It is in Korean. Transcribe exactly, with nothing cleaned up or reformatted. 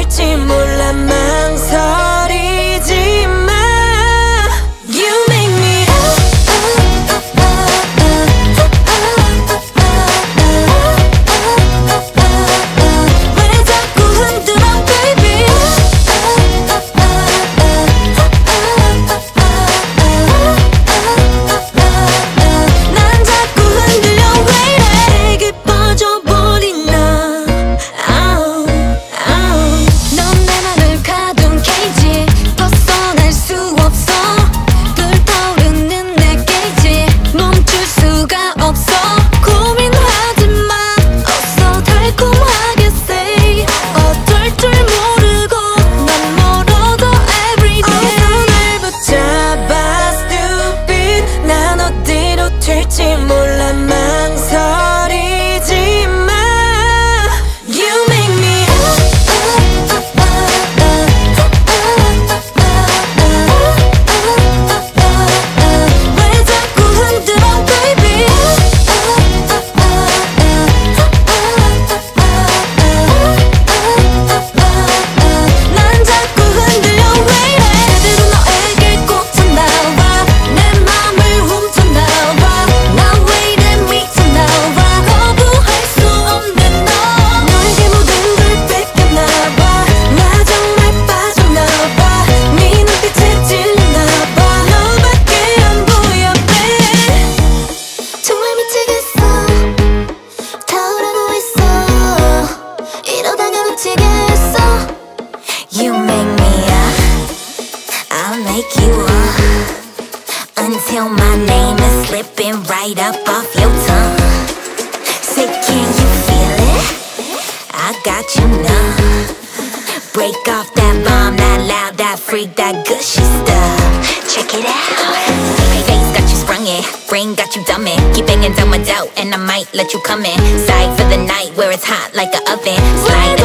될지 몰라 망설이지 마. You make me 왜 자꾸 흔들어 baby. 난 자꾸 흔들려 왜 이래. 내게 빠져버린 나. 넌 내 맘을 가둔 케이지. 벗어날 수 없어. 불타오르는 내 게이지. 멈출 수가 없어. 고민하지 마. 어서 달콤하게 say. 어쩔 줄 모르고 난 멀어져 everyday. 어서 날 붙잡아 stupid. 난 어디로 튈지 몰라 망설이지 마. You make me 왜 자꾸 흔들어 baby. 난 자꾸 흔들려 왜 이래. 제대로 너에게 꽂혔나봐. 내 맘을 훔쳤나봐. 나 왜 이래 미쳤나봐. 거부할 수 없는 너. 너에게 모든 걸 뺏겼나봐. 나 정말 빠졌나봐. 네 눈빛에 찔렸나봐. 너밖에 안 보여 babe. 정말 미치겠어. 타오르고 있어. 이러다가 놓치겠어. You make me up, I'll make you up until my name is slipping right up off your tongue. Say can you feel it? I got you now. Break off that bomb, that loud, that freak, that gushy stuff. Check it out. Face got you sprung it, brain got you dumb it. Keep banging down my doubt and I might let you come in. Side for the night where it's hot like an oven. Slide